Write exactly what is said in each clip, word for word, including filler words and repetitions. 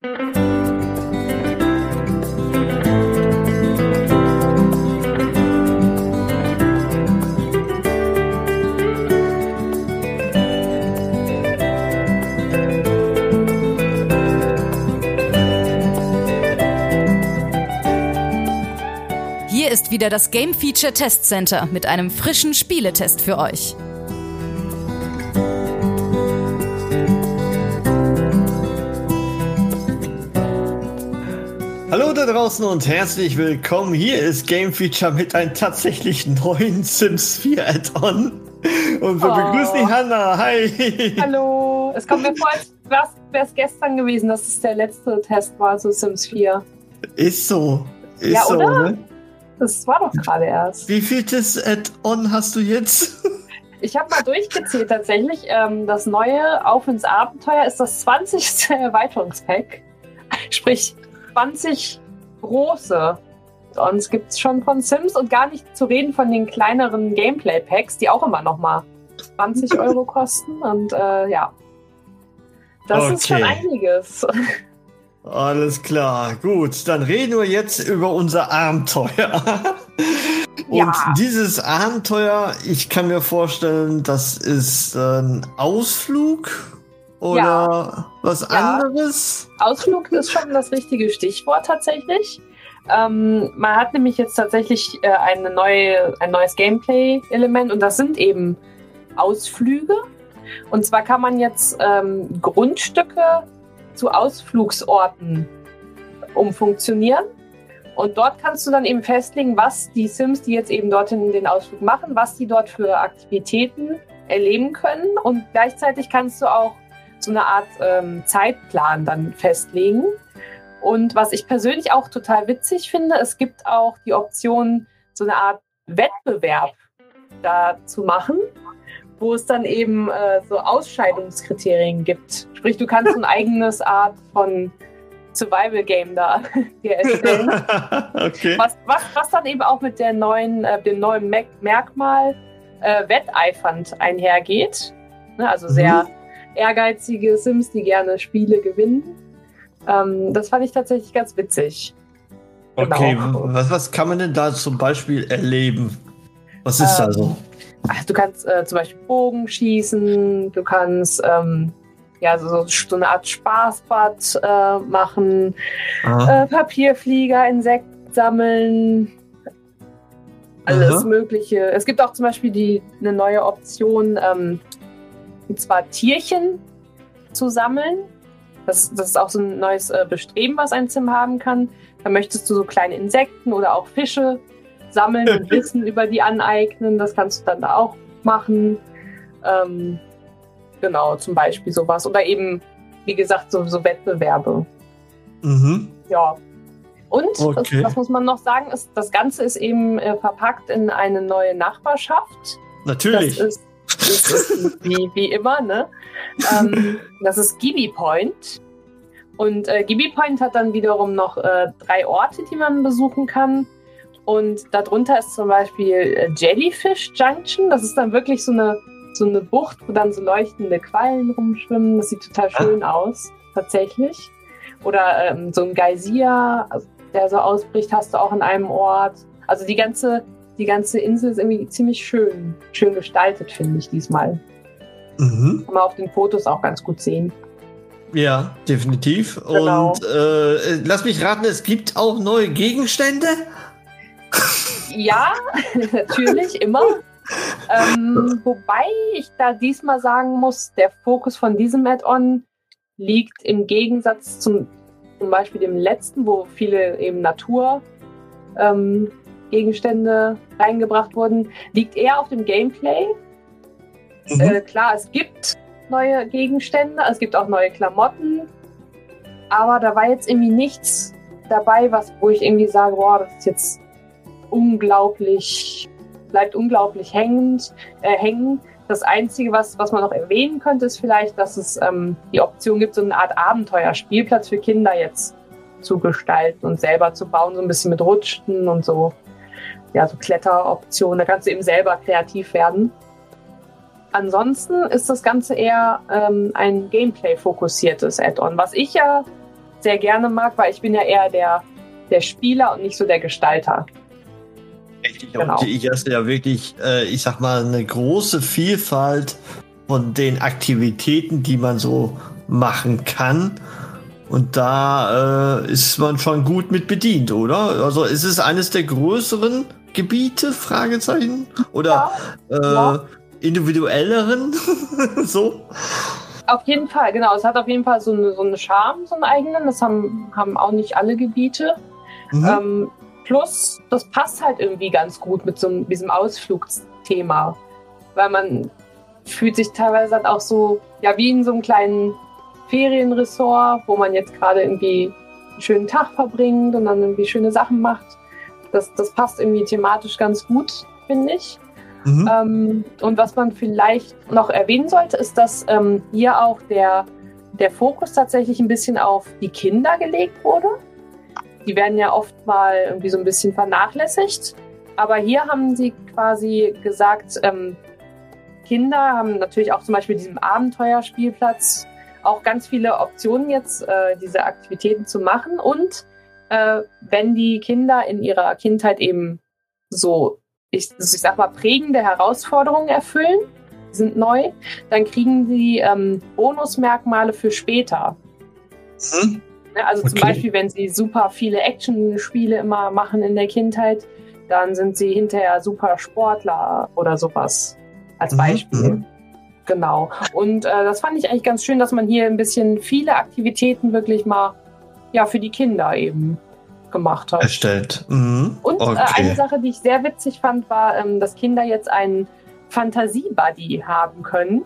Hier ist wieder das Game Feature Test Center mit einem frischen Spieletest für euch. Hallo da draußen und herzlich willkommen. Hier ist Game Feature mit einem tatsächlich neuen Sims vier Add-on. Und wir oh. begrüßen die Hanna. Hi. Hallo. Es kommt mir vor, als wäre es gestern gewesen, dass es der letzte Test war zu Sims vier. Ist so. Ist ja, so, oder? Ne? Das war doch gerade erst. Wie vieltes Add-on hast du jetzt? Ich habe mal durchgezählt tatsächlich. Ähm, das neue Auf ins Abenteuer ist das zwanzigste Erweiterungspack. Sprich, zwanzig große. Und es gibt es schon von Sims und gar nicht zu reden von den kleineren Gameplay-Packs, die auch immer noch mal zwanzig Euro kosten. Und äh, ja, das okay. ist schon einiges. Alles klar, gut. Dann reden wir jetzt über unser Abenteuer. Und ja. dieses Abenteuer, ich kann mir vorstellen, das ist ein Ausflug oder ja. was ja. anderes? Ausflug ist schon das richtige Stichwort tatsächlich. Ähm, man hat nämlich jetzt tatsächlich äh, eine neue, ein neues Gameplay-Element und das sind eben Ausflüge. Und zwar kann man jetzt ähm, Grundstücke zu Ausflugsorten umfunktionieren. Und dort kannst du dann eben festlegen, was die Sims, die jetzt eben dorthin den Ausflug machen, was die dort für Aktivitäten erleben können. Und gleichzeitig kannst du auch so eine Art ähm, Zeitplan dann festlegen. Und was ich persönlich auch total witzig finde, es gibt auch die Option, so eine Art Wettbewerb da zu machen, wo es dann eben äh, so Ausscheidungskriterien gibt. Sprich, du kannst ein eigenes Art von Survival-Game da dir erstellen. Okay. Was, was, was dann eben auch mit der neuen, äh, dem neuen Mer- Merkmal äh, wetteifernd einhergeht. Ne, also sehr mhm. ehrgeizige Sims, die gerne Spiele gewinnen. Ähm, das fand ich tatsächlich ganz witzig. Okay, genau. was, was kann man denn da zum Beispiel erleben? Was ist ähm, da so? Ach, du kannst äh, zum Beispiel Bogen schießen, du kannst ähm, ja, so, so eine Art Spaßbad äh, machen, äh, Papierflieger, Insekten sammeln, alles Aha. Mögliche. Es gibt auch zum Beispiel die, eine neue Option, ähm, und zwar Tierchen zu sammeln. Das, das ist auch so ein neues äh, Bestreben, was ein Sim haben kann. Da möchtest du so kleine Insekten oder auch Fische sammeln und Wissen über die aneignen. Das kannst du dann da auch machen. Ähm, genau, zum Beispiel sowas. Oder eben, wie gesagt, so, so Wettbewerbe. Mhm. Ja. Und, okay. was, was muss man noch sagen, ist, das Ganze ist eben äh, verpackt in eine neue Nachbarschaft. Natürlich. Das ist, das ist wie, wie immer, ne? Ähm, das ist Gibi Point. Und äh, Gibi Point hat dann wiederum noch äh, drei Orte, die man besuchen kann. Und darunter ist zum Beispiel äh, Jellyfish Junction. Das ist dann wirklich so eine, so eine Bucht, wo dann so leuchtende Quallen rumschwimmen. Das sieht total schön ah. aus, tatsächlich. Oder ähm, so ein Geysir, der so ausbricht, hast du auch an einem Ort. Also die ganze, die ganze Insel ist irgendwie ziemlich schön, schön gestaltet, finde ich diesmal. Mhm. Kann man auf den Fotos auch ganz gut sehen. Ja, definitiv. Genau. Und äh, lass mich raten, es gibt auch neue Gegenstände? Ja, natürlich, immer. ähm, wobei ich da diesmal sagen muss, der Fokus von diesem Add-on liegt im Gegensatz zum, zum Beispiel dem letzten, wo viele eben Naturgegenstände ähm, reingebracht wurden, liegt eher auf dem Gameplay. Mhm. Äh, klar, es gibt neue Gegenstände, es gibt auch neue Klamotten, aber da war jetzt irgendwie nichts dabei, was, wo ich irgendwie sage, boah, das ist jetzt unglaublich, bleibt unglaublich hängend, äh, hängen. Das Einzige, was, was man noch erwähnen könnte, ist vielleicht, dass es ähm, die Option gibt, so eine Art Abenteuerspielplatz für Kinder jetzt zu gestalten und selber zu bauen, so ein bisschen mit Rutschen und so, ja, so Kletteroptionen. Da kannst du eben selber kreativ werden. Ansonsten ist das Ganze eher ähm, ein Gameplay-fokussiertes Add-on, was ich ja sehr gerne mag, weil ich bin ja eher der, der Spieler und nicht so der Gestalter. Richtig, genau. Und ich hast ja wirklich, äh, ich sag mal, eine große Vielfalt von den Aktivitäten, die man so machen kann. Und da äh, ist man schon gut mit bedient, oder? Also ist es eines der größeren Gebiete, Fragezeichen? Oder ja, äh, ja. individuelleren? So? Auf jeden Fall, genau. Es hat auf jeden Fall so eine, so eine Charme, so einen eigenen. Das haben, haben auch nicht alle Gebiete. Mhm. Ähm, plus, das passt halt irgendwie ganz gut mit so einem, diesem Ausflugsthema. Weil man fühlt sich teilweise halt auch so, ja, wie in so einem kleinen Ferienressort, wo man jetzt gerade irgendwie einen schönen Tag verbringt und dann irgendwie schöne Sachen macht. Das, das passt irgendwie thematisch ganz gut, finde ich. Mhm. Ähm, und was man vielleicht noch erwähnen sollte, ist, dass ähm, hier auch der, der Fokus tatsächlich ein bisschen auf die Kinder gelegt wurde. Die werden ja oft mal irgendwie so ein bisschen vernachlässigt. Aber hier haben sie quasi gesagt, ähm, Kinder haben natürlich auch zum Beispiel diesen Abenteuerspielplatz auch ganz viele Optionen jetzt, äh, diese Aktivitäten zu machen. Und äh, wenn die Kinder in ihrer Kindheit eben so, ich, ich sag mal, prägende Herausforderungen erfüllen, sind neu, dann kriegen sie ähm, Bonusmerkmale für später. Mhm. Also zum okay. Beispiel, wenn sie super viele Action-Spiele immer machen in der Kindheit, dann sind sie hinterher super Sportler oder sowas als Beispiel. Mhm. Genau. Und äh, das fand ich eigentlich ganz schön, dass man hier ein bisschen viele Aktivitäten wirklich mal ja, für die Kinder eben gemacht hat. Erstellt. Mhm. Und okay. äh, eine Sache, die ich sehr witzig fand, war, ähm, dass Kinder jetzt einen Fantasie-Buddy haben können.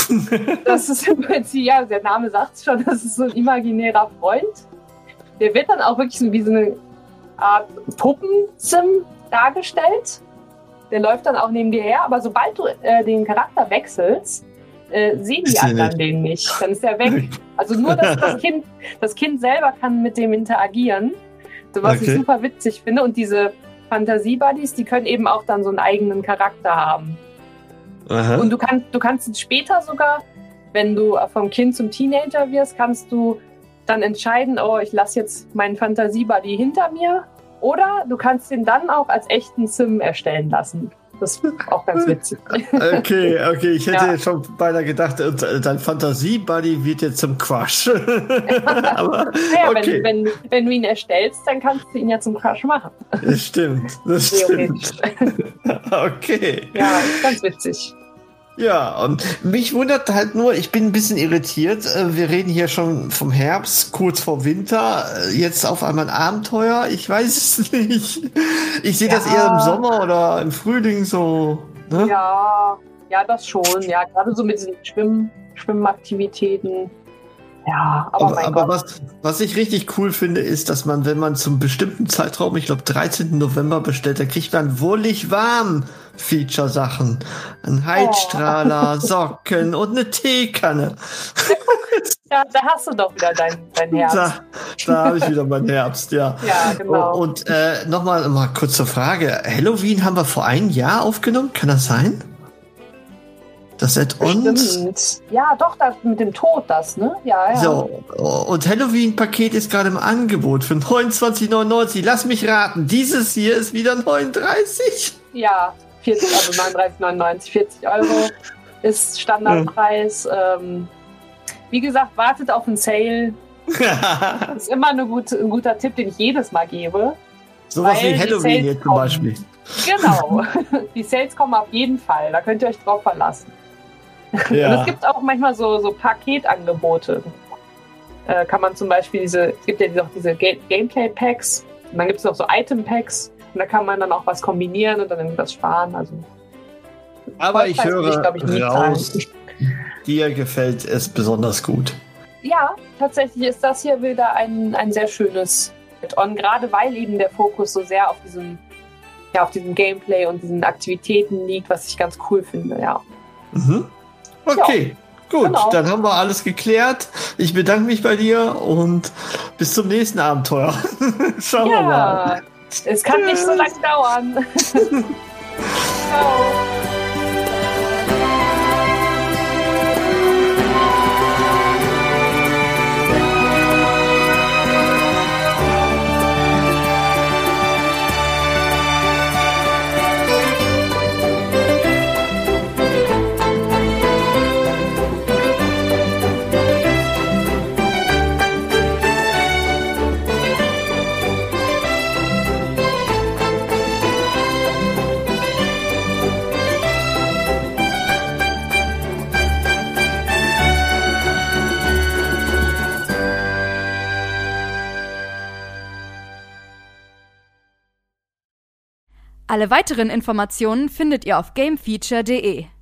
Das ist im Prinzip, ja, der Name sagt es schon, das ist so ein imaginärer Freund. Der wird dann auch wirklich so wie so eine Art Puppensim dargestellt. Der läuft dann auch neben dir her, aber sobald du äh, den Charakter wechselst, äh, sehen die anderen den nicht. Dann ist er weg. Also nur das, das Kind, das Kind selber kann mit dem interagieren, so was okay. ich super witzig finde. Und diese Fantasie-Buddies, die können eben auch dann so einen eigenen Charakter haben. Aha. Und du kannst, du kannst später sogar, wenn du vom Kind zum Teenager wirst, kannst du dann entscheiden, oh, ich lasse jetzt meinen Fantasie-Buddy hinter mir. Oder du kannst ihn dann auch als echten Sim erstellen lassen. Das ist auch ganz witzig. Okay, okay. Ich hätte ja. schon beinahe gedacht, dein Fantasie-Buddy wird jetzt zum Crush. Aber, naja, okay. wenn, wenn, wenn du ihn erstellst, dann kannst du ihn ja zum Crush machen. Das stimmt, das stimmt. Okay. Ja, ist ganz witzig. Ja, und mich wundert halt nur, ich bin ein bisschen irritiert. Wir reden hier schon vom Herbst, kurz vor Winter. Jetzt auf einmal ein Abenteuer. Ich weiß es nicht. Ich sehe ja. das eher im Sommer oder im Frühling so. Ne? Ja, ja, das schon. Ja, gerade so mit diesen Schwimm Schwimmaktivitäten. Ja, aber, aber, mein aber Gott. was, was ich richtig cool finde, ist, dass man, wenn man zum bestimmten Zeitraum, ich glaube dreizehnten November bestellt, dann kriegt man wohlig warm Feature-Sachen. Ein Heizstrahler, oh. Socken und eine Teekanne. Ja, da hast du doch wieder dein, dein Herbst. Da, da habe ich wieder meinen Herbst, ja. Ja, genau. Und äh, nochmal mal kurz zur Frage. Halloween haben wir vor einem Jahr aufgenommen, kann das sein? Das Add-on? Ja, doch, das mit dem Tod, das, ne? Ja, ja. So, und Halloween-Paket ist gerade im Angebot für neunundzwanzig neunundneunzig. Lass mich raten, dieses hier ist wieder neununddreißig? Ja, vierzig, also neununddreißig neunundneunzig, vierzig Euro ist Standardpreis. Ähm, wie gesagt, wartet auf einen Sale. Das ist immer eine gute, ein guter Tipp, den ich jedes Mal gebe. Sowas wie Halloween jetzt zum Beispiel. Genau, die Sales kommen auf jeden Fall, da könnt ihr euch drauf verlassen. Ja. Und es gibt auch manchmal so, so Paketangebote. Äh, kann man zum Beispiel diese, es gibt ja auch diese Ga- Gameplay-Packs und dann gibt es noch so Item-Packs und da kann man dann auch was kombinieren und dann irgendwas sparen. Also, aber ich höre ich, ich, raus, zahlen. Dir gefällt es besonders gut. Ja, tatsächlich ist das hier wieder ein, ein sehr schönes Add-on, gerade weil eben der Fokus so sehr auf diesem, ja, auf diesem Gameplay und diesen Aktivitäten liegt, was ich ganz cool finde, ja. Mhm. Okay, ja, gut, genau. Dann haben wir alles geklärt. Ich bedanke mich bei dir und bis zum nächsten Abenteuer. Schauen ja, wir mal. Es kann Tschüss. Nicht so lange dauern. Ciao. Alle weiteren Informationen findet ihr auf gamefeature punkt de.